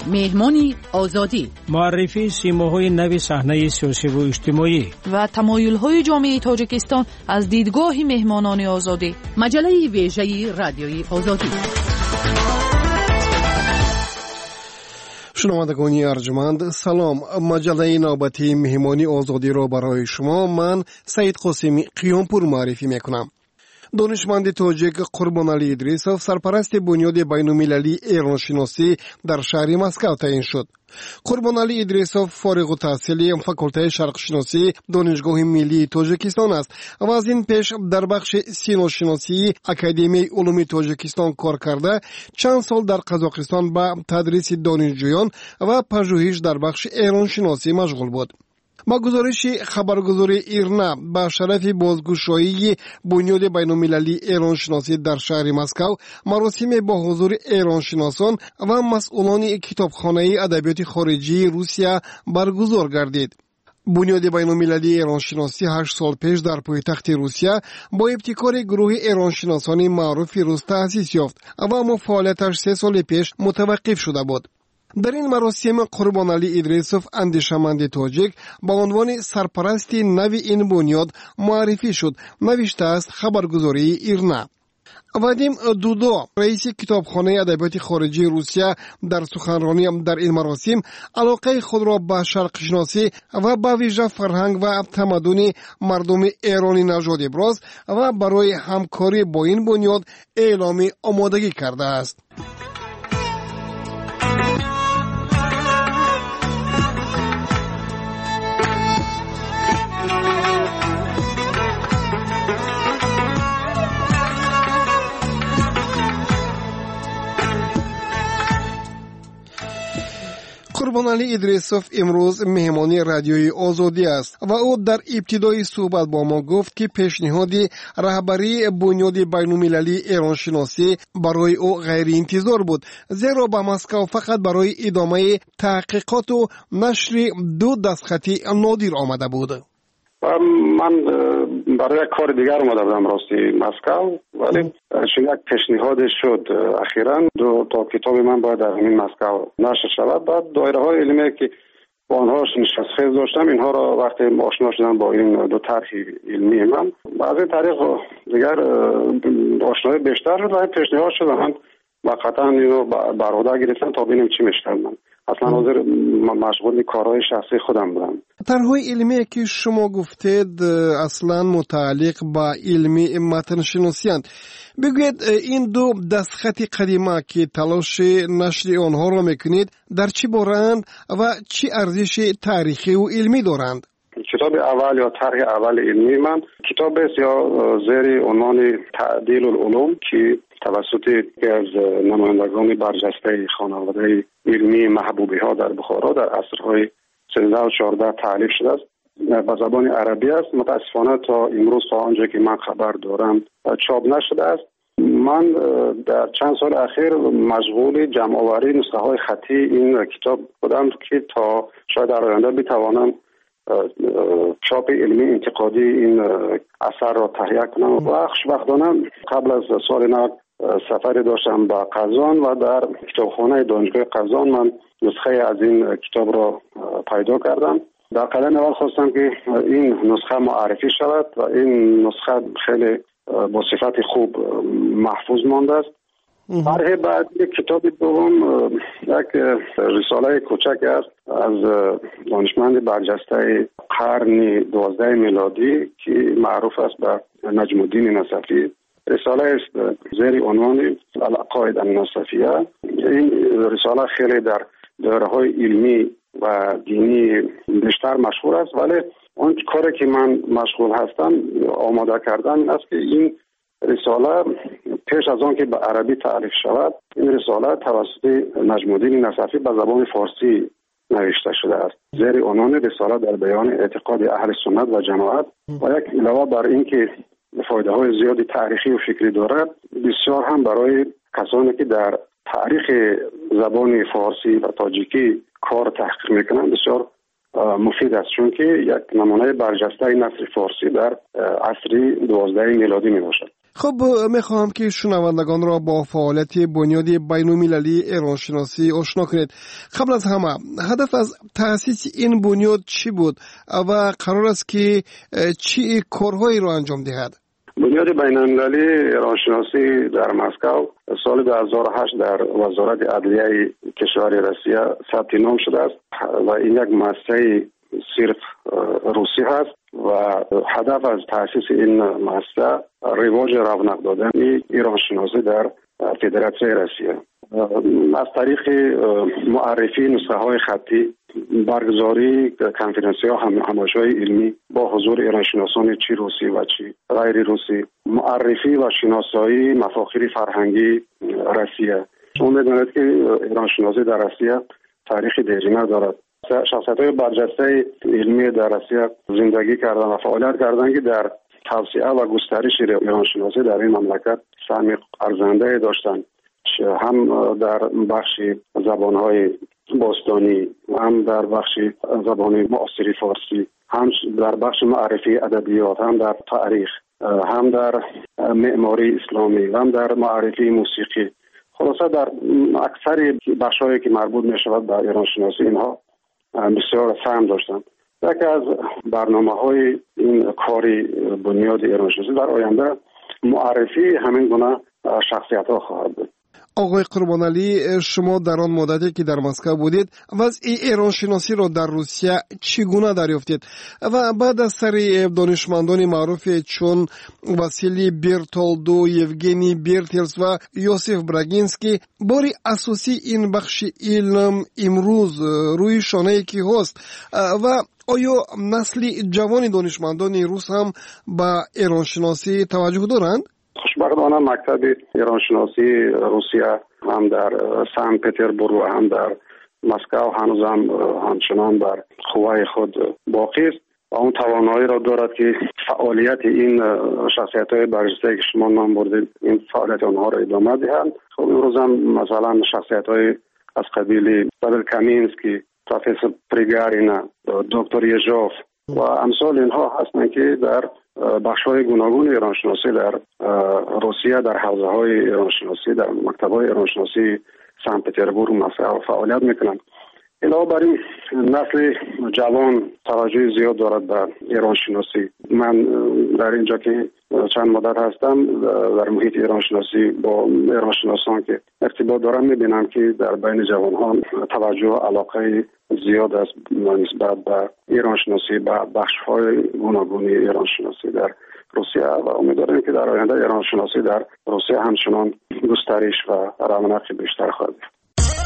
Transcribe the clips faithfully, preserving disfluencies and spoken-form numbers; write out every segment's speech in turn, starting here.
مهمانی آزادی، معرفی سیماهای نو صحنه سیاسی و اجتماعی و تمایل‌های جامعه تاجیکستان از دیدگاه مهمانان آزادی. مجله ویژه رادیوی آزادی. شنوندگان ارجمند سلام. مجله نوبتی مهمانی آزادی را برای شما من سعید قاسمی قیامپور معرفی میکنم. دانشمند تاجیک قربانعلی ادریسوف سرپرست بنیاد بین‌المللی ایرانشناسی در شهر مسکو تعیین شد. قربانعلی ادریسوف فارغ التحصیل فاکولته شرقشناسی دانشگاه ملی تاجیکستان است و از این پیش در بخش سینوشناسی اکادمی علوم تاجیکستان کار کرده چند سال در قزاقستان به تدریس دانشجویان و پژوهش در بخش ایرانشناسی مشغول بود. با گزارش خبرگزاری ایرنا با شرف بازگشایی بنیاد بین‌المللی ایرانشناسی در شهر مسکو مراسم با حضور ایرانشناسان و مسئولان کتابخانه ادبیات خارجی روسیه برگزار گردید. بنیاد بین‌المللی ایرانشناسی هشت سال پیش در پایتخت روسیه با ابتکار گروه ایرانشناسان معروف روس تأسیس یافت و اما فعالیتش سه سال پیش متوقف شده بود. در این مراسم قربانعلی ادریسوف اندیشمند تاجیک با عنوان سرپرست نو این بنیاد معرفی شد، نوشته است خبرگزاری ایرنا. وادیم دودو رئیس کتابخانه ادبیات خارجی روسیه در سخنرانی در این مراسم علاقه خود را به شرق شناسی و به ویژه فرهنگ و تمدن مردم ایرانی نژاد ابراز و برای همکاری با این بنیاد اعلام آمادگی کرده است. قربانعلی ادریسوف امروز مهمانی رادیوی آزادی است و او در ابتدای صحبت با ما گفت که پیشنهاد رهبری بنیاد بین‌المللی ایرانشناسی برای او غیر انتظار بود، زیرا به مسکو فقط برای ادامه تحقیقات و نشر دو دستخطی نادر آمده بود. من برای کار دیگر اومده بودم راستی مسکو، ولی چون یک پیشنهاد شد اخیراً دو تا کتاب من باید در این مسکو نشر شود. بعد دایره های علمی که با آنها نشستخیز داشتم اینها را وقتی آشنا شدم با این دو طرح علمی من از این طریق دیگر آشنایی بیشتر شد و این پیشنهاد شد من واقعا اینو بر عهده گرفتم تا ببینیم چی میشه. من اصلا حاضر مشغول کارهای شخصی خودم بودم. طرح‌های علمی که شما گفتید اصلا متعلق با علمی متن شناسی اند. بگوید این دو دستخط قدیمه که تلاش نشر آنها را میکنید در چی بارند و چی ارزش تاریخی و علمی دارند؟ کتاب اول یا طرح اول علمی من کتاب است یا زیر عنوان تعدیل العلوم که توسط یکی از نمایندگان برجسته خانواده علمی محبوبی ها در بخارا در عصرهای سیزده و چهارده تالیف شده است. به زبان عربی است. متاسفانه تا امروز تا آنجا که من خبر دارم چاپ نشده است. من در چند سال اخیر مشغول جمع آوری نسخه های خطی این کتاب بودم که تا شاید در آینده بتوانم چاپ علمی انتقادی این اثر را تهیه کنم. و خوشبختانه قبل از سال نو سفری داشتم به قزان و در کتابخانه دانشگاه قزان من نسخه از این کتاب را پیدا کردم. در قدم اول خواستم که این نسخه معرفی شود و این نسخه خیلی با صفت خوب محفوظ مانده است. طرح بعد یک کتاب دوم یک رساله کوچک است از دانشمند برجسته قرن دوازده میلادی که معروف است به نجم الدین نصفی. رساله است زیر عنوان العقاید النصفیه. این رساله خیلی در دایره‌های علمی و دینی بیشتر مشهور است، ولی اون کاری که من مشغول هستم آماده کردن این است که این رساله پیش از آن که به عربی تعریف شود این رساله توسط نجم الدین نصفی به زبان فارسی نوشته شده است زیر عنوان رساله در بیان اعتقاد اهل سنت و جماعت و یک علاوه بر این که فایده های زیادی تاریخی و فکری دارد بسیار هم برای کسانی که در تاریخ زبان فارسی و تاجیکی کار تحقیق میکنند بسیار مفید است، چون که یک نمونه برجسته نثر فارسی در عصر دوازده میلادی می باشد. خب میخواهم که شنوندگان را با فعالیت بنیاد بین‌المللی ایرانشناسی آشنا کنید. قبل از همه هدف از تأسیس این بنیاد چی بود و قرار است که چی کارهایی را انجام دهد؟ بنیاد بین‌المللی ایرانشناسی در مسکو سال دو هزار و هشت در وزارت عدلیه کشور روسیه ثبت نام شده است و این یک مؤسسه صرف روسی هست و هدف از تأسیس این مؤسسه رواج رونق دادن ایرانشناسی در فدراسیون روسیه از طریق معرفی نسخه های خطی، برگزاری کنفرانسی ها همایش‌های علمی با حضور ایرانشناسان چی روسی و چی غیر روسی، معرفی و شناسایی مفاخر فرهنگی روسیه. شما می‌دانید که ایرانشناسی در روسیه تاریخ دیرینه دارد. شخصیت‌های برجسته علمی در روسیه زندگی کردن و فعالیت کردن که در توسعه و گسترش ایرانشناسی در این مملکت سهم ارزنده داشتند، هم در بخش زبان‌های باستانی، هم در بخش زبان معاصر فارسی، هم در بخش معرفی ادبیات، هم در تاریخ، هم در معماری اسلامی، هم در معرفی موسیقی. خلاصه در اکثر بخش‌هایی که مربوط می‌شود به ایرانشناسی اینها بسیار سهم داشتند. یکی از برنامه‌های این کاری بنیاد ایرانشناسی در آینده معرفی همین گونه شخصیت‌ها خواهد بود. آقای قربانعلی، شما در آن مدتی که در مسکو بودید وضع ایرانشناسی را در روسیه چگونه دریافتید و بعد از سر دانشمندان معروف چون واسیلی برتولدو، یوگنی برتلس و یوسف براگینسکی باری اساسی این بخش علم امروز روی شانه کی هست و آیا نسل جوان دانشمندان روس هم به ایرانشناسی توجه دارند؟ خوشبختانه مکتب ایرانشناسی روسیه هم در سن پترزبورگ و هم در مسکو هنوز هم همچنان بر قوای خود باقی است و اون توانایی را دارد که فعالیت این شخصیت‌های برجسته که شما نام بردید این فعالیت آنها را ادامه دهند. خب امروز هم مثلا شخصیت‌های از قبیل پاول کامینسکی، پروفسور پریگارینا، دکتر یژوف و امثال اینها هستند که در بخش‌های گوناگون ایرانشناسی در روسیه در حوزه‌های ایرانشناسی در مکتب‌های ایرانشناسی سن پترزبورگ مسکو فعالیت می‌کنند. علاوه بر این نسل جوان توجه زیاد دارد به ایرانشناسی. من در اینجا که چند مدت هستم در محیط ایرانشناسی با ایرانشناسان که ارتباط دارم می‌بینم که در بین جوان‌ها توجه و علاقه زیاد است نسبت به ایرانشناسی به بخش‌های گوناگون ایرانشناسی در روسیه و امیدواریم که در آینده ایرانشناسی در روسیه همچنان گسترش و رونق بیشتر خواهد یافت.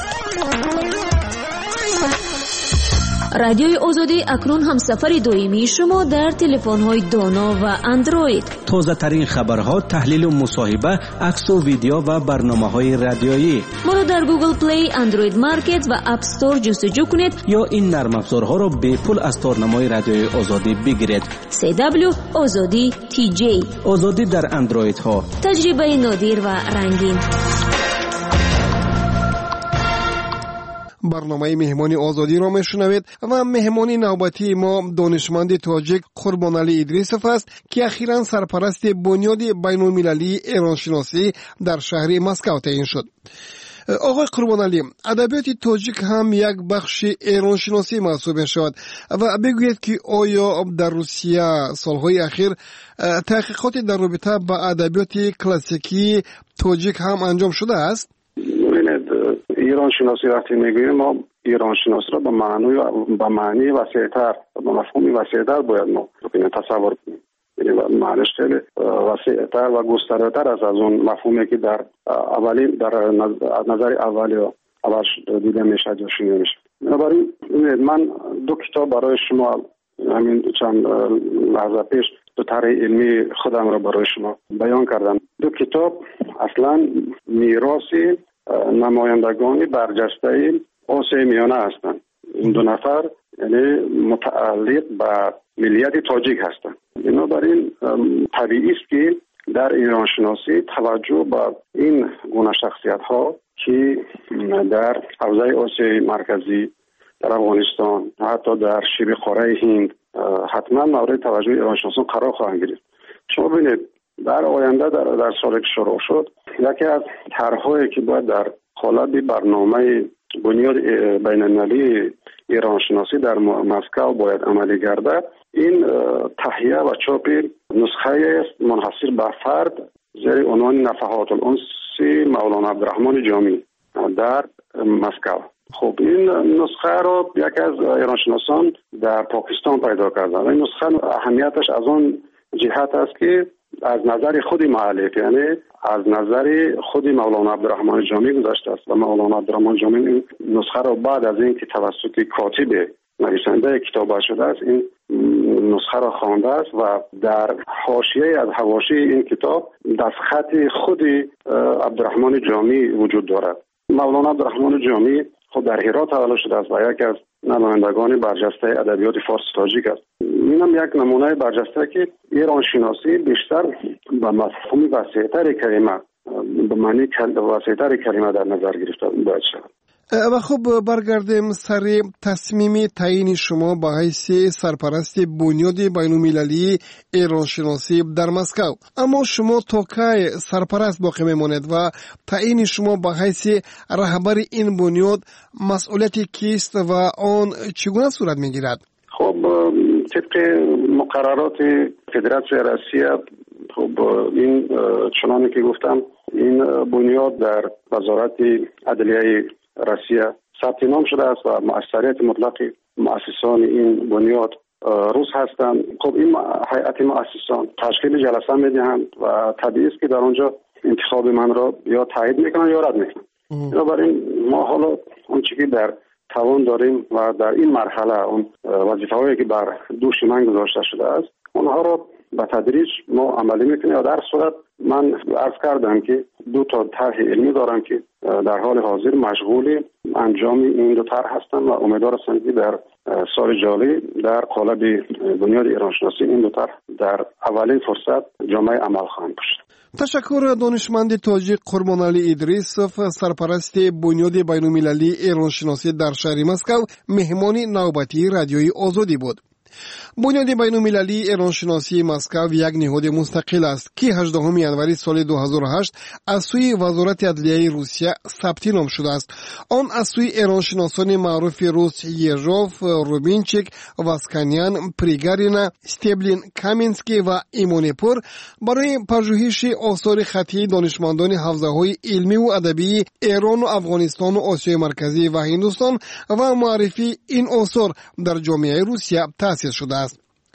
رادیوی آزادی اکنون هم سفر دویمی شما در تلفن‌های دانا و اندروید. تازه ترین خبرها، تحلیل و مصاحبه، عکس و ویدیو و برنامه‌های رادیویی. ما را در گوگل پلی، اندروید مارکت و اپ استور جستجو کنید یا این نرم افزارها را به پول از تارنمای رادیوی آزادی بگیرید. سی دبلیو آزادی تی جی. آزادی در اندروید ها. تجربه نادر و رنگین. برنامه مهمانی آزادی را میشنوید و مهمانی نوبتی ما دانشمند تاجیک قربانعلی ادریسوف است که اخیراً سرپرست بنیاد بین‌المللی ایرانشناسی در شهر مسکو تعیین شد. آقای قربانعلی، ادبیات تاجیک هم یک بخش ایرانشناسی محسوب می‌شود و بگویید که آیا در روسیه سالهای اخیر تحقیقاتی در رابطه با ادبیات کلاسیکی تاجیک هم انجام شده است؟ ایران شناسی وقتی میگوییم ما ایران شناسی را به معنی به معنی وسیع‌تر به مفهومی وسیع‌تر باید ما تصور کنیم. یعنی معنیش خیلی وسیع‌تر و گسترده‌تر از از اون مفهومی که در اولین در نظر اولی اول دیده میشه یا شنیده میشه. بنابراین من دو کتاب برای شما همین چند لحظه پیش دو طرح علمی خودم را برای شما بیان کردم. دو کتاب اصلا میراثی نمایندگان برجسته آسیای میانه هستند. این دو نفر یعنی متعلق به ملیت تاجیک هستند. بنابراین طبیعی است که در ایرانشناسی توجه به این گونه شخصیت ها که در حوزه آسیای مرکزی، در افغانستان، حتی در شبه قاره هند حتما مورد توجه ایرانشناسان قرار خواهند گرفت. شما ببینید در آینده در در سالی که شروع شد یکی از طرح‌هایی که باید در قالب برنامه بنیاد بین‌المللی ایران شناسی در مسکو باید عملی گردد، این تهیه و چاپ نسخه است منحصر به فرد زیر عنوان نفحات الانس مولانا عبدالرحمن جامی در مسکو. خب این نسخه رو یکی از ایران شناسان در پاکستان پیدا کردن. این نسخه اهمیتش از آن جهت است که از نظر خود مؤلف، یعنی از نظر خود مولانا عبدالرحمن جامی گذشته است و مولانا عبدالرحمن جامی این نسخه را بعد از اینکه توسط کاتب نویسنده کتاب شده است این نسخه را خوانده است و در حاشیه از حواشی این کتاب دستخط خود عبدالرحمن جامی وجود دارد. مولانا عبدالرحمن جامی خود در هرات تولد شده است و یکی از نمایندگان برجسته ادبیات فارسی تاجیک است. اینم یک نمونه برجسته که ایران شناسی بیشتر به مفهوم وسیع‌تر کلمه به معنی وسیع‌تر کلمه در نظر گرفته باید شود. و خب برگردیم سر تصمیم تعیین شما به حیث سرپرست بنیاد بین‌المللی ایران شناسی در مسکو. اما شما تا کی سرپرست باقی میماند و تعیین شما به حیث رهبر این بنیاد مسئولیت کیست و آن چگونه صورت میگیرد؟ خب طبق مقررات فدراسیون روسیه خب این چنانه که گفتم این بنیاد در وزارت عدلیه روسیه ثبت نام شده است و مؤثریت مطلق مؤسسان این بنیاد روس هستند. خب این هیئت مؤسسان تشکیل جلسه میدهند و طبیعی است که در آنجا انتخاب من را یا تایید میکنن یا رد میکنن. بنابراین ما حالا اون چیزی در توان داریم و در این مرحله اون وظیفه‌هایی که بر دوش من گذاشته شده است اونها را به تدریج ما عملی میکنیم. و در صورت من عرض کردم که دو تا طرح علمی دارم که در حال حاضر مشغول انجام این دو طرح هستم و امیدوار هستم که در سال جاری در قالب بنیاد ایران شناسی این دو طرح در اولین فرصت جامعه عمل خواهند داشت. تشکر دانشمند تاجیک قربانعلی ادریسوف، سرپرست بنیاد بین‌المللی ایران شناسی در شهر مسکو، مهمان نوبتی رادیوی آزادی بود. بنیاد بین‌المللی ایران شناسی مسکو یک نهاد مستقل است که هجدهم ژانویه سال دو هزار و هشت از سوی وزارت عدلیه روسیه ثبت نام شده است. آن از سوی ایران شناسان معروف روس یژوف، روبینچیک، واسکانیان، پریگارینا، استبلین، کامینسکی و ایمونپور برای پژوهش آثار خطی دانشمندان حوزه‌های علمی و ادبی ایران و افغانستان و آسیای مرکزی و هندوستان و معرفی این آثار در جامعه روسیه تأسیس شده است.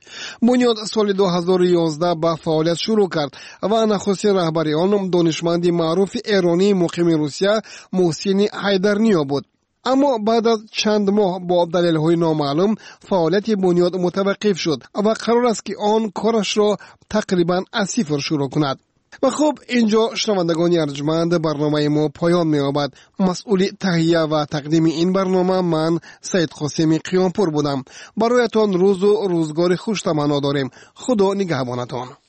بنیاد سال دو هزار و یازده به فعالیت شروع کرد و نخستین رهبر آن دانشمند معروف ایرانی مقیم روسیه محسن حیدرنیا بود. اما بعد از چند ماه با دلایل نامعلوم فعالیت بنیاد متوقف شد و قرار است که آن کارش را تقریبا از صفر شروع کند. و خب اینجا شنوندگان ارجمند برنامه ما پایان می‌یابد. مسئول تهیه و تقدیم این برنامه من سید قاسمی قیامپور بودم. برایتان روز و روزگار خوش تمنا داریم. خدا نگهبانتان.